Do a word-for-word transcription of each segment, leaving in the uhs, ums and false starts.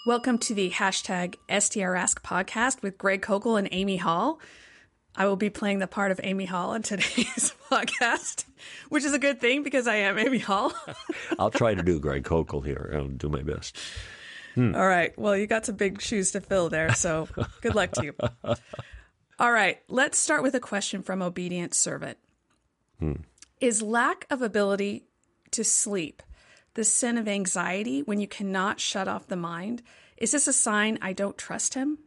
Welcome to the hashtag S T R Ask podcast with Greg Koukl and Amy Hall. I will be playing the part of Amy Hall in today's podcast, which is a good thing because I am Amy Hall. I'll try to do Greg Koukl here. I'll do my best. Hmm. All right. Well, you got some big shoes to fill there, so good luck to you. All right. Let's start with a question from Obedient Servant. Hmm. Is lack of ability to sleep the sin of anxiety when you cannot shut off the mind? Is this a sign I don't trust him?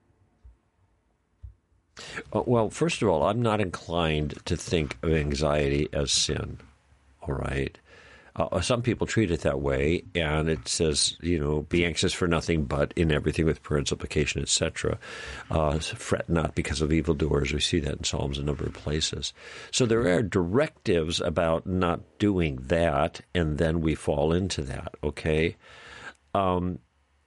Uh, well, first of all, I'm not inclined to think of anxiety as sin, all right? Uh, some people treat it that way, and it says, you know, be anxious for nothing but in everything with prayer and supplication, et cetera. Uh, fret not because of evildoers. We see that in Psalms a number of places. So there are directives about not doing that, and then we fall into that, okay? Um,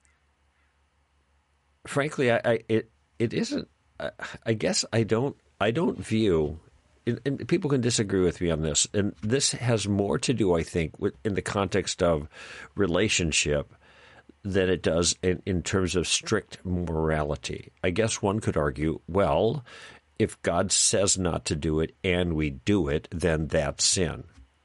frankly, I, I it it isn't. I, I guess I don't. I don't view. And people can disagree with me on this, and this has more to do, I think, with, in the context of relationship than it does in, in terms of strict morality. I guess one could argue, well, if God says not to do it and we do it, then that's sin.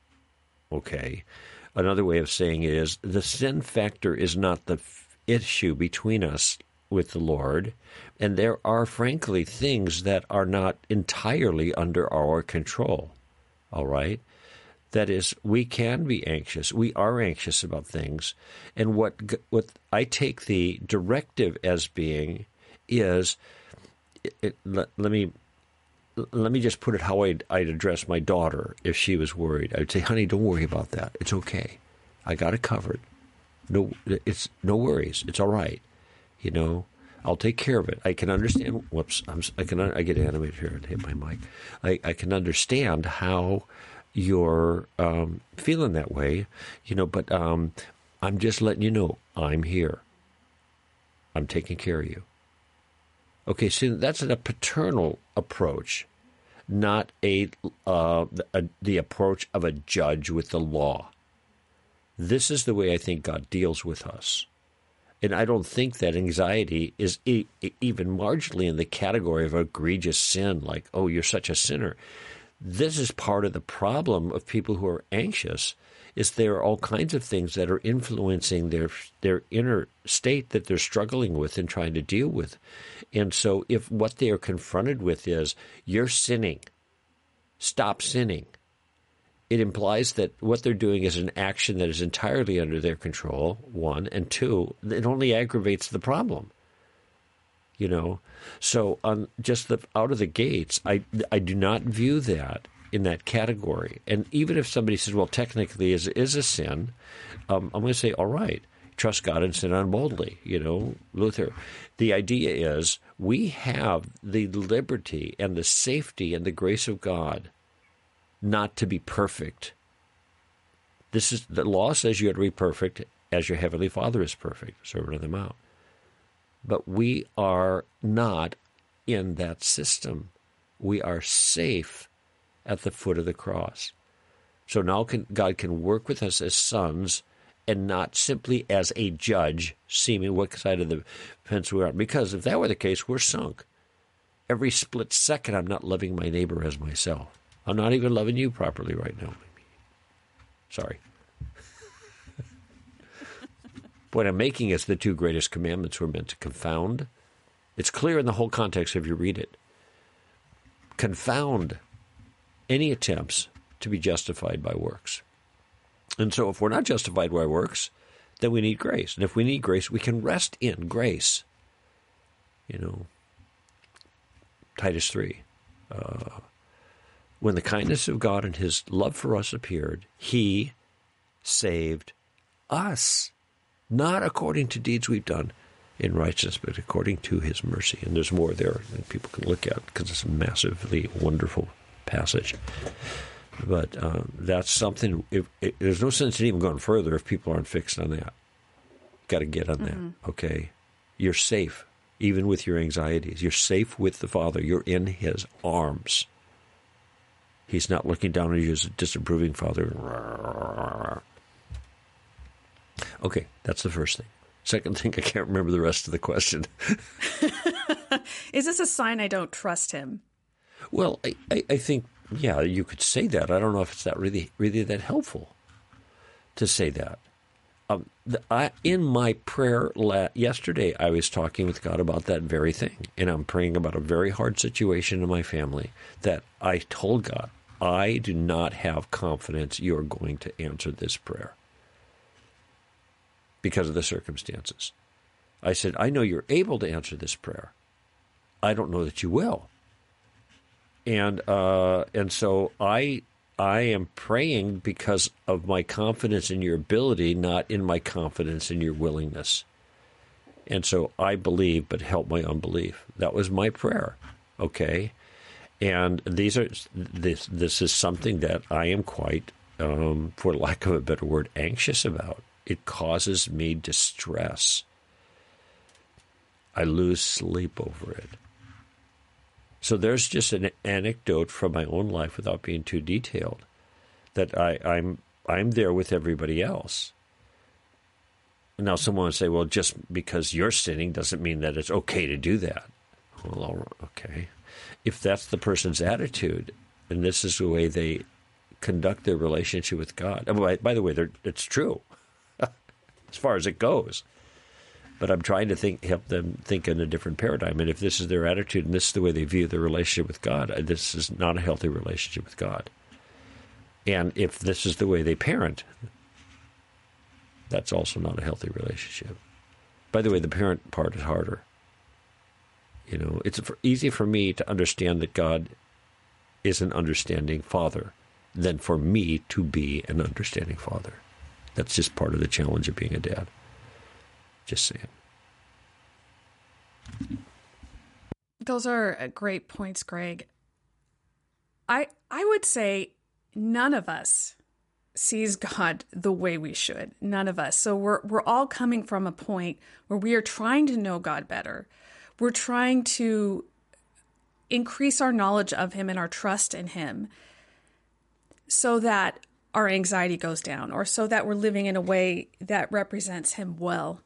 Okay. Another way of saying it is the sin factor is not the f- issue between us with the Lord, and there are, frankly, things that are not entirely under our control, all right? That is, we can be anxious. We are anxious about things, and what what I take the directive as being is, it, it, let, let me let me just put it how I'd, I'd address my daughter if she was worried. I'd say, honey, don't worry about that. It's okay. I got it covered. No, it's no worries. It's all right. You know, I'll take care of it. I can understand. Whoops, I'm, I can. I get animated here and hit my mic. I, I can understand how you're um, feeling that way. You know, but um, I'm just letting you know I'm here. I'm taking care of you. Okay, so that's a paternal approach, not a, uh, a the approach of a judge with the law. This is the way I think God deals with us. And I don't think that anxiety is e- even marginally in the category of egregious sin, like, oh, you're such a sinner. This is part of the problem of people who are anxious, is there are all kinds of things that are influencing their their inner state that they're struggling with and trying to deal with. And so if what they are confronted with is, you're sinning, stop sinning, it implies that what they're doing is an action that is entirely under their control, one, and two, it only aggravates the problem. You know, so on just the out of the gates, I I do not view that in that category. And even if somebody says, well, technically is is a sin, um, I'm going to say, all right, trust God and sin on boldly. You know, Luther. The idea is we have the liberty and the safety and the grace of God not to be perfect. This is the law says you have to be perfect as your heavenly Father is perfect, Servant of the Mount. But we are not in that system. We are safe at the foot of the cross. So now can, God can work with us as sons and not simply as a judge, seeming what side of the fence we are. Because if that were the case, we're sunk. Every split second, I'm not loving my neighbor as myself. I'm not even loving you properly right now. Sorry. What I'm making is the two greatest commandments were meant to confound. It's clear in the whole context if you read it. Confound any attempts to be justified by works. And so if we're not justified by works, then we need grace. And if we need grace, we can rest in grace. You know, Titus three. Uh, When the kindness of God and his love for us appeared, he saved us, not according to deeds we've done in righteousness, but according to his mercy. And there's more there that people can look at because it's a massively wonderful passage. But uh, that's something, if, if, there's no sense in even going further if people aren't fixed on that. Got to get on mm-hmm. that, okay? You're safe, even with your anxieties. You're safe with the Father. You're in his arms. He's not looking down at you as a disapproving father. Okay, that's the first thing. Second thing, I can't remember the rest of the question. Is this a sign I don't trust him? Well, I, I, I think, yeah, you could say that. I don't know if it's that really, really that helpful to say that. Um, the, I, in my prayer la- yesterday, I was talking with God about that very thing, and I'm praying about a very hard situation in my family that I told God, I do not have confidence you are going to answer this prayer because of the circumstances. I said, I know you're able to answer this prayer. I don't know that you will. And uh, and so I I am praying because of my confidence in your ability, not in my confidence in your willingness. And so I believe, but help my unbelief. That was my prayer. Okay. And these are this this is something that I am quite, um, for lack of a better word, anxious about. It causes me distress. I lose sleep over it. So there's just an anecdote from my own life, without being too detailed, that I, I'm I'm there with everybody else. Now, someone would say, "Well, just because you're sinning doesn't mean that it's okay to do that." Well, all right, okay. If that's the person's attitude, and this is the way they conduct their relationship with God. And by, by the way, it's true as far as it goes. But I'm trying to think, help them think in a different paradigm. And if this is their attitude and this is the way they view their relationship with God, this is not a healthy relationship with God. And if this is the way they parent, that's also not a healthy relationship. By the way, the parent part is harder. You know, it's easy for me to understand that God is an understanding father than for me to be an understanding father. That's just part of the challenge of being a dad. Just saying. Those are great points, Greg. I I would say none of us sees God the way we should. None of us. So we're we're all coming from a point where we are trying to know God better. We're trying to increase our knowledge of him and our trust in him so that our anxiety goes down, or so that we're living in a way that represents him well.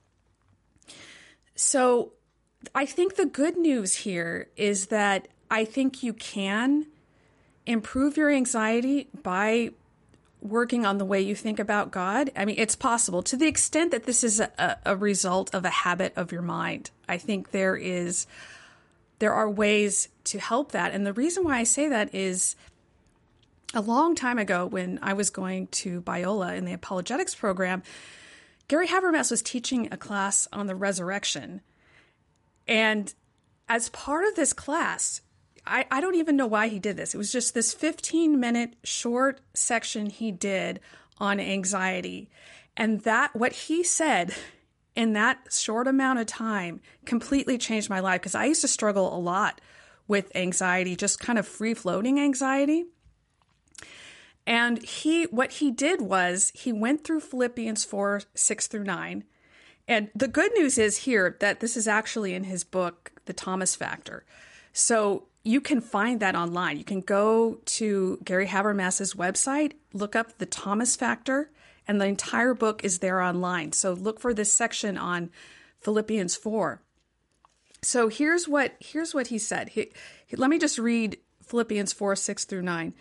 So I think the good news here is that I think you can improve your anxiety by working on the way you think about God. I mean, it's possible to the extent that this is a, a result of a habit of your mind. I think there is, there are ways to help that. And the reason why I say that is a long time ago when I was going to Biola in the apologetics program, Gary Habermas was teaching a class on the resurrection. And as part of this class, I, I don't even know why he did this. It was just this fifteen minute short section he did on anxiety. And that, what he said in that short amount of time completely changed my life, because I used to struggle a lot with anxiety, just kind of free floating anxiety. And he, what he did was he went through Philippians four, six through nine. And the good news is here that this is actually in his book, The Thomas Factor. So you can find that online. You can go to Gary Habermas's website, look up The Thomas Factor, and the entire book is there online. So look for this section on Philippians four. So here's what, here's what he said. He, he, let me just read Philippians four, six through nine.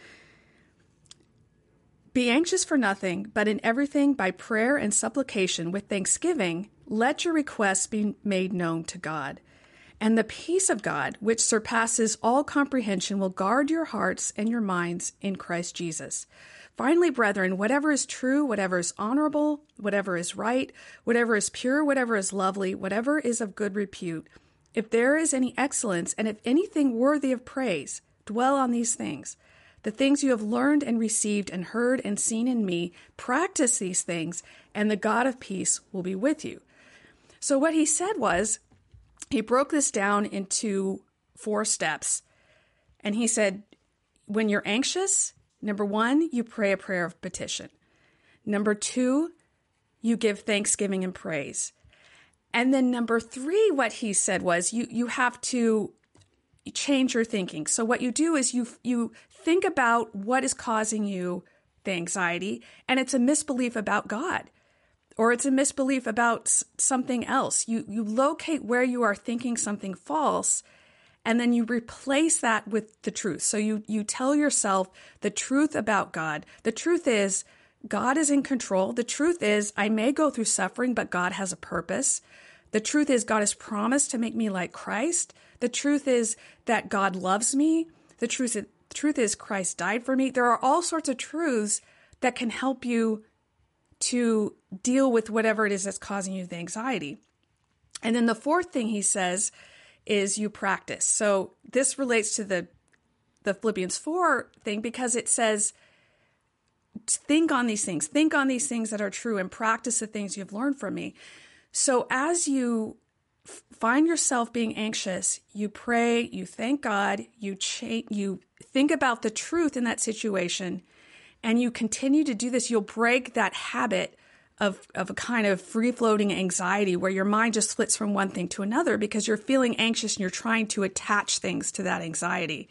Be anxious for nothing, but in everything by prayer and supplication with thanksgiving, let your requests be made known to God. And the peace of God, which surpasses all comprehension, will guard your hearts and your minds in Christ Jesus. Finally, brethren, whatever is true, whatever is honorable, whatever is right, whatever is pure, whatever is lovely, whatever is of good repute, if there is any excellence, and if anything worthy of praise, dwell on these things. The things you have learned and received and heard and seen in me, practice these things, and the God of peace will be with you. So what he said was, he broke this down into four steps. And he said, when you're anxious, number one, you pray a prayer of petition. Number two, you give thanksgiving and praise. And then number three, what he said was, you, you have to change your thinking. So what you do is you you think about what is causing you the anxiety, and it's a misbelief about God. or it's a misbelief about s- something else. You, you locate where you are thinking something false, and then you replace that with the truth. So you, you tell yourself the truth about God. The truth is God is in control. The truth is I may go through suffering, but God has a purpose. The truth is God has promised to make me like Christ. The truth is that God loves me. The truth is, the truth is Christ died for me. There are all sorts of truths that can help you to deal with whatever it is that's causing you the anxiety. And then the fourth thing he says is you practice. So this relates to the, the Philippians four thing, because it says, think on these things, think on these things that are true, and practice the things you've learned from me. So as you f- find yourself being anxious, you pray, you thank God, you cha- you think about the truth in that situation, and you continue to do this, you'll break that habit of, of a kind of free-floating anxiety where your mind just flits from one thing to another because you're feeling anxious and you're trying to attach things to that anxiety.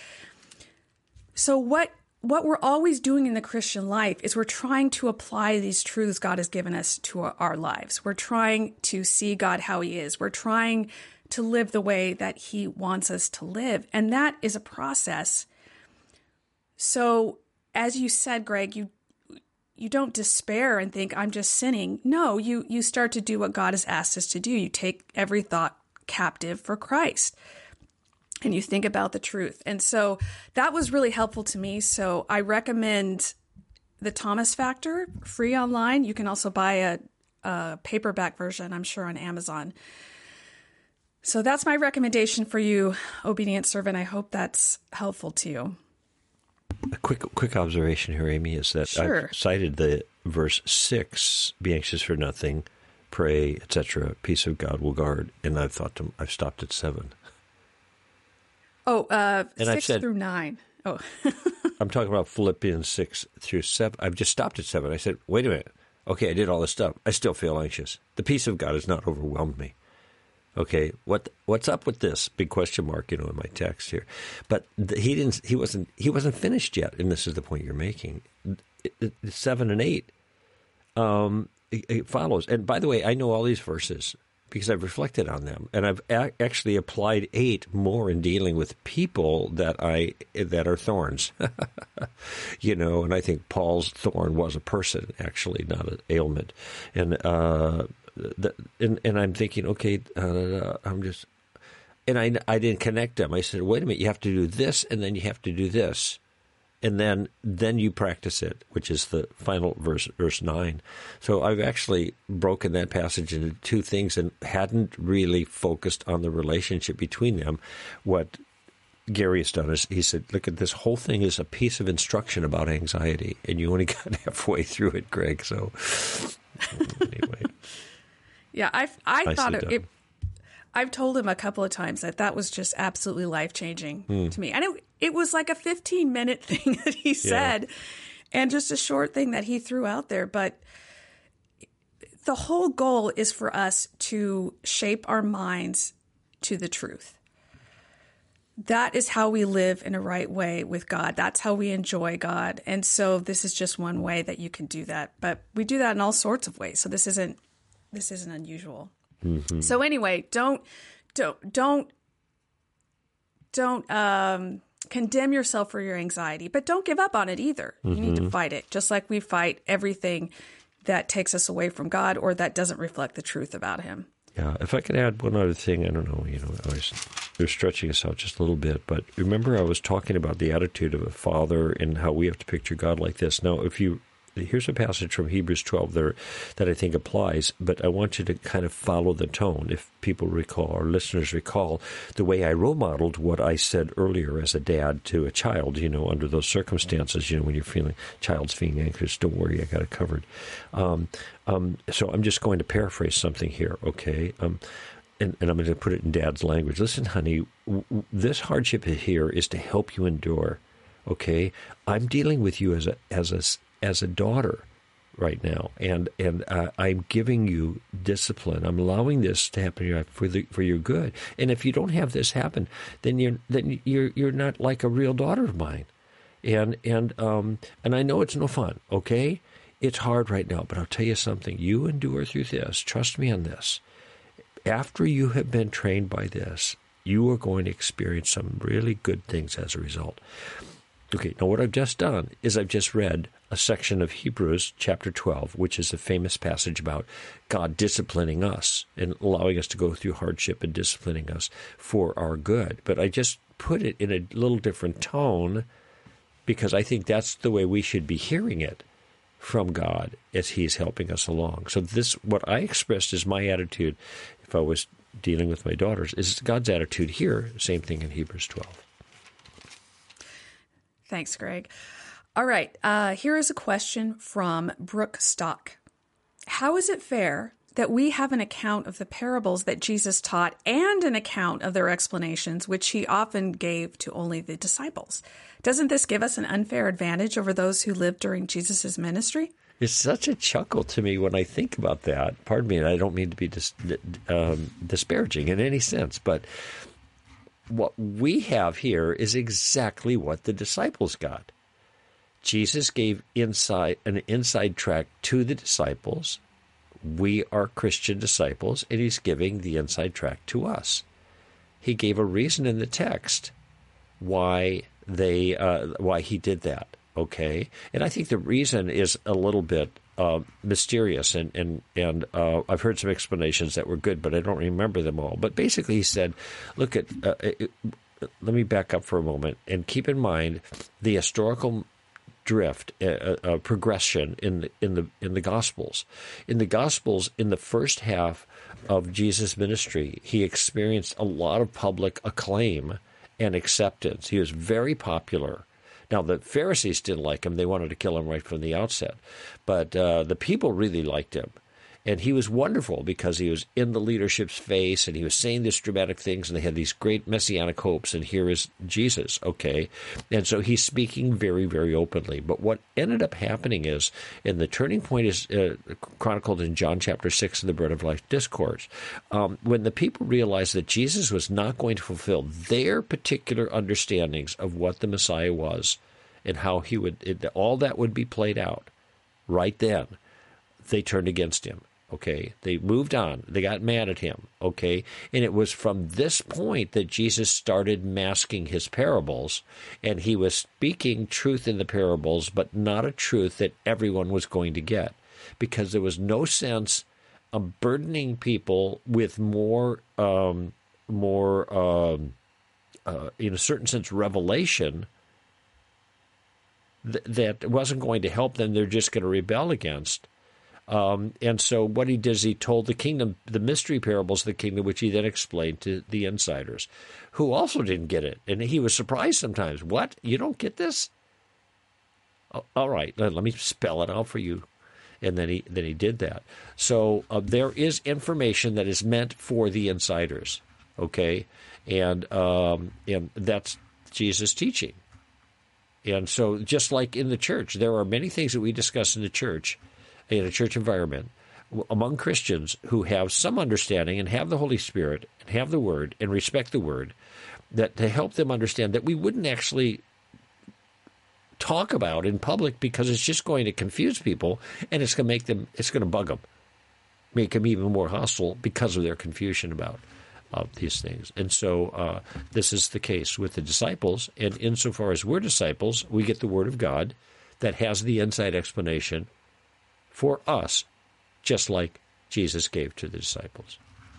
So what What we're always doing in the Christian life is we're trying to apply these truths God has given us to our, our lives. We're trying to see God how he is. We're trying to live the way that he wants us to live. And that is a process. So as you said, Greg, you you don't despair and think, I'm just sinning. No, you you start to do what God has asked us to do. You take every thought captive for Christ. And you think about the truth. And so that was really helpful to me. So I recommend the Thomas Factor, free online. You can also buy a, a paperback version, I'm sure, on Amazon. So that's my recommendation for you, obedient servant. I hope that's helpful to you. A quick quick observation here, Amy, is that Sure. I've cited the verse six, be anxious for nothing, pray, et cetera, peace of God will guard. And I've thought to, I've stopped at seven. Oh, uh, And I've six said- through nine. Oh, I'm talking about Philippians six through seven. I've just stopped at seven. I said, wait a minute. Okay, I did all this stuff. I still feel anxious. The peace of God has not overwhelmed me. Okay, what what's up with this? Big question mark, you know, in my text here. But the, he didn't. He wasn't. He wasn't finished yet. And this is the point you're making. It, it, seven and eight, um, it, it follows. And by the way, I know all these verses because I've reflected on them, and I've a- actually applied eight more in dealing with people that I that are thorns. You know, and I think Paul's thorn was a person, actually, not an ailment. And uh, the, and and I'm thinking, okay, uh, I'm just, and I I didn't connect them. I said, wait a minute, you have to do this, and then you have to do this. And then, then you practice it, which is the final verse, verse nine. So I've actually broken that passage into two things and hadn't really focused on the relationship between them. What Gary has done is he said, look, at this whole thing is a piece of instruction about anxiety, and you only got halfway through it, Greg. So anyway. yeah. I I Nicely thought it, done. it. I've told him a couple of times that that was just absolutely life-changing Hmm. to me. And it, it was like a fifteen-minute thing that he said, and just a short thing that he threw out there. But the whole goal is for us to shape our minds to the truth. That is how we live in a right way with God. That's how we enjoy God. And so this is just one way that you can do that. But we do that in all sorts of ways. So this isn't this isn't unusual. Mm-hmm. So anyway, don't don't don't don't um, condemn yourself for your anxiety, but don't give up on it either. Mm-hmm. You need to fight it, just like we fight everything that takes us away from God or that doesn't reflect the truth about Him. Yeah, if I could add one other thing, I don't know, you know, I was, we're stretching us out just a little bit, but remember I was talking about the attitude of a father and how we have to picture God like this. Now, if you, here's a passage from Hebrews twelve there that I think applies, but I want you to kind of follow the tone. If people recall, or listeners recall, the way I role modeled what I said earlier as a dad to a child, you know, under those circumstances, you know, when you're feeling, child's feeling anxious, don't worry, I got it covered. Um, um, so I'm just going to paraphrase something here, okay? Um, and, and I'm going to put it in Dad's language. Listen, honey, w- w- this hardship here is to help you endure, okay? I'm dealing with you as a as a as a daughter right now, and and uh, I'm giving you discipline. I'm allowing this to happen in your life for the for your good. And if you don't have this happen, then you're then you're you're not like a real daughter of mine. And and um and I know it's no fun, okay? It's hard right now, but I'll tell you something. You endure through this. Trust me on this. After you have been trained by this, you are going to experience some really good things as a result. Okay, now what I've just done is I've just read a section of Hebrews chapter twelve, which is a famous passage about God disciplining us and allowing us to go through hardship and disciplining us for our good. But I just put it in a little different tone because I think that's the way we should be hearing it from God as he's helping us along. So this, what I expressed as my attitude, if I was dealing with my daughters, is God's attitude here. Same thing in Hebrews twelve. Thanks, Greg. All right. Uh, here is a question from Brooke Stock. How is it fair that we have an account of the parables that Jesus taught and an account of their explanations, which he often gave to only the disciples? Doesn't this give us an unfair advantage over those who lived during Jesus' ministry? It's such a chuckle to me when I think about that. Pardon me, and I don't mean to be dis- um, disparaging in any sense, but what we have here is exactly what the disciples got. Jesus gave inside an inside track to the disciples. We are Christian disciples, and he's giving the inside track to us. He gave a reason in the text why they uh, why he did that. Okay, and I think the reason is a little bit uh, mysterious, and and and uh, I've heard some explanations that were good, but I don't remember them all. But basically, he said, "Look at." Uh, it, let me back up for a moment and keep in mind the historical drift, uh, uh, progression in the in the in the Gospels. In the Gospels, in the first half of Jesus' ministry, he experienced a lot of public acclaim and acceptance. He was very popular. Now, the Pharisees didn't like him. They wanted to kill him right from the outset. But uh, the people really liked him. And he was wonderful because he was in the leadership's face and he was saying these dramatic things and they had these great messianic hopes. And here is Jesus, okay? And so he's speaking very, very openly. But what ended up happening is, and the turning point is uh, chronicled in John chapter six in the Bread of Life discourse, um, when the people realized that Jesus was not going to fulfill their particular understandings of what the Messiah was and how he would, it, all that would be played out right then, they turned against him. Okay, they moved on. They got mad at him. Okay, and it was from this point that Jesus started masking his parables, and he was speaking truth in the parables, but not a truth that everyone was going to get, because there was no sense of burdening people with more, um, more, um, uh, in a certain sense, revelation th- that wasn't going to help them. They're just going to rebel against. Um, and so what he did is he told the kingdom, the mystery parables of the kingdom, which he then explained to the insiders, who also didn't get it. And he was surprised sometimes. What? You don't get this? Oh, all right, let, let me spell it out for you. And then he then he did that. So uh, there is information that is meant for the insiders, okay? And um, and that's Jesus' teaching. And so just like in the church, there are many things that we discuss in the church, in a church environment, among Christians who have some understanding and have the Holy Spirit and have the Word and respect the Word, that to help them understand that we wouldn't actually talk about in public because it's just going to confuse people and it's going to make them, it's going to bug them, make them even more hostile because of their confusion about uh, these things. And so uh, this is the case with the disciples. And insofar as we're disciples, we get the Word of God that has the inside explanation for us, just like Jesus gave to the disciples.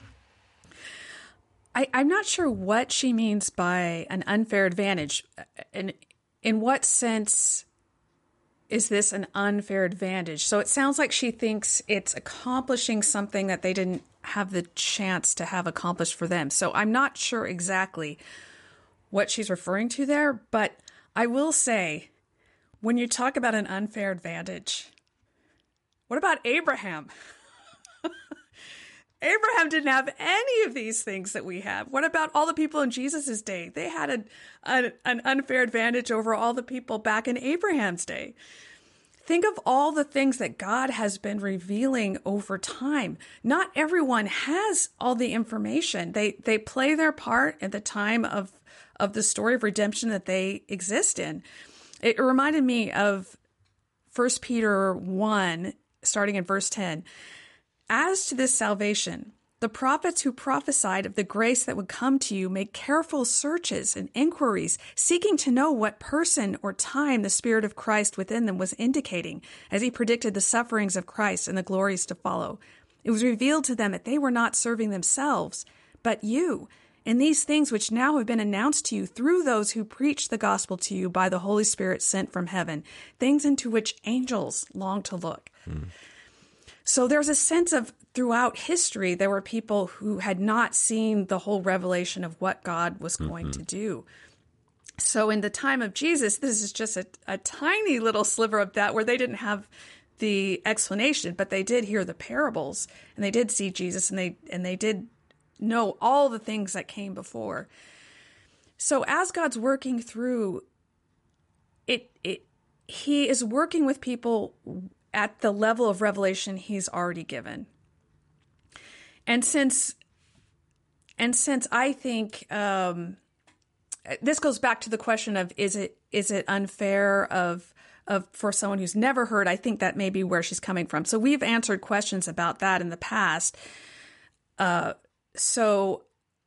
I, I'm not sure what she means by an unfair advantage. In, in what sense is this an unfair advantage? So it sounds like she thinks it's accomplishing something that they didn't have the chance to have accomplished for them. So I'm not sure exactly what she's referring to there, but I will say, when you talk about an unfair advantage, what about Abraham? Abraham didn't have any of these things that we have. What about all the people in Jesus' day? They had a, a, an unfair advantage over all the people back in Abraham's day. Think of all the things that God has been revealing over time. Not everyone has all the information. They they play their part at the time of, of the story of redemption that they exist in. It reminded me of First Peter one, starting in verse ten. As to this salvation, the prophets who prophesied of the grace that would come to you made careful searches and inquiries, seeking to know what person or time the Spirit of Christ within them was indicating, as he predicted the sufferings of Christ and the glories to follow. It was revealed to them that they were not serving themselves, but you, and these things which now have been announced to you through those who preach the gospel to you by the Holy Spirit sent from heaven, things into which angels long to look. Hmm. So there's a sense of throughout history, there were people who had not seen the whole revelation of what God was going mm-hmm. to do. So in the time of Jesus, this is just a, a tiny little sliver of that where they didn't have the explanation, but they did hear the parables and they did see Jesus and they and they did know all the things that came before. So as God's working through it, it he is working with people at the level of revelation he's already given. And since, and since I think, um, this goes back to the question of, is it, is it unfair of, of, for someone who's never heard? I think that may be where she's coming from. So we've answered questions about that in the past. Uh, so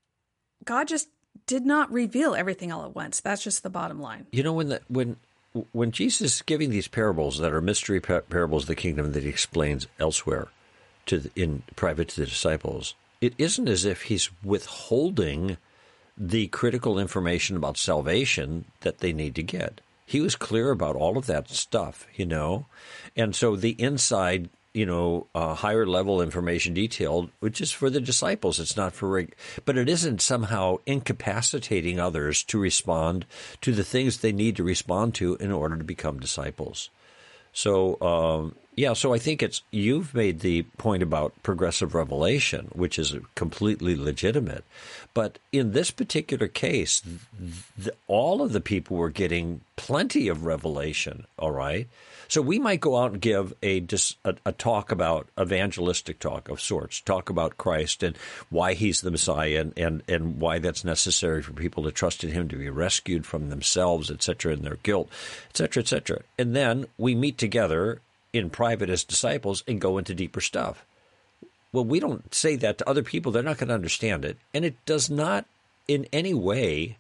God just did not reveal everything all at once. That's just the bottom line. You know, when the, when, When Jesus is giving these parables that are mystery parables of the kingdom that he explains elsewhere to the, in private to the disciples, it isn't as if he's withholding the critical information about salvation that they need to get. He was clear about all of that stuff, you know, and so the inside, you know, uh, higher level information detailed, which is for the disciples. It's not for, but it isn't somehow incapacitating others to respond to the things they need to respond to in order to become disciples. So, um, yeah, so I think it's, you've made the point about progressive revelation, which is completely legitimate. But in this particular case, the, all of the people were getting plenty of revelation, all right? So we might go out and give a, a, a talk about, evangelistic talk of sorts, talk about Christ and why he's the Messiah and, and, and why that's necessary for people to trust in him to be rescued from themselves, et cetera, and their guilt, et cetera, et cetera. And then we meet together in private as disciples and go into deeper stuff. Well, we don't say that to other people. They're not going to understand it. And it does not in any way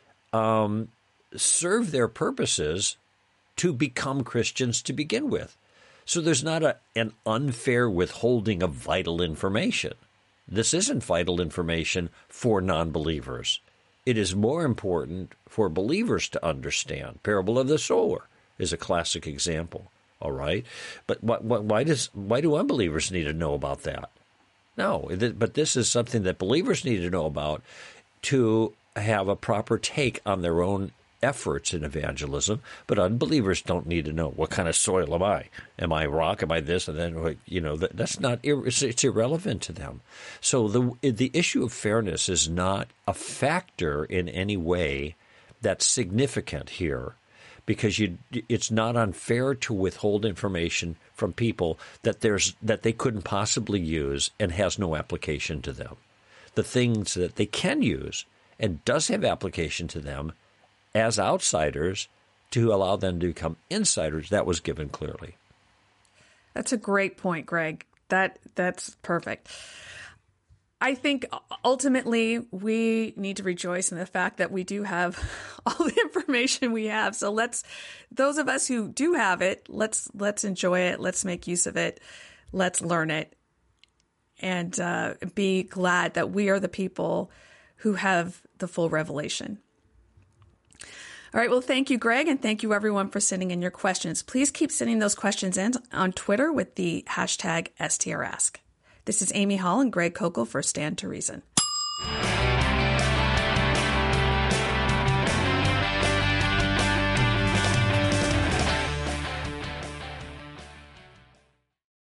um, serve their purposes to become Christians to begin with. So there's not a, an unfair withholding of vital information. This isn't vital information for non-believers. It is more important for believers to understand. Parable of the sower is a classic example, all right? But why, why, does, why do unbelievers need to know about that? No, but this is something that believers need to know about to have a proper take on their own efforts in evangelism, but unbelievers don't need to know what kind of soil am I? Am I rock? Am I this? And then, you know, that, that's not, it's, it's irrelevant to them. So the the issue of fairness is not a factor in any way that's significant here, because you, it's not unfair to withhold information from people that there's that they couldn't possibly use and has no application to them. The things that they can use and does have application to them as outsiders, to allow them to become insiders, that was given clearly. That's a great point, Greg. That that's perfect. I think ultimately we need to rejoice in the fact that we do have all the information we have. So let's, those of us who do have it, let's let's enjoy it. Let's make use of it. Let's learn it, and uh, be glad that we are the people who have the full revelation. All right. Well, thank you, Greg, and thank you, everyone, for sending in your questions. Please keep sending those questions in on Twitter with the hashtag S T R Ask. This is Amy Hall and Greg Kokel for Stand to Reason.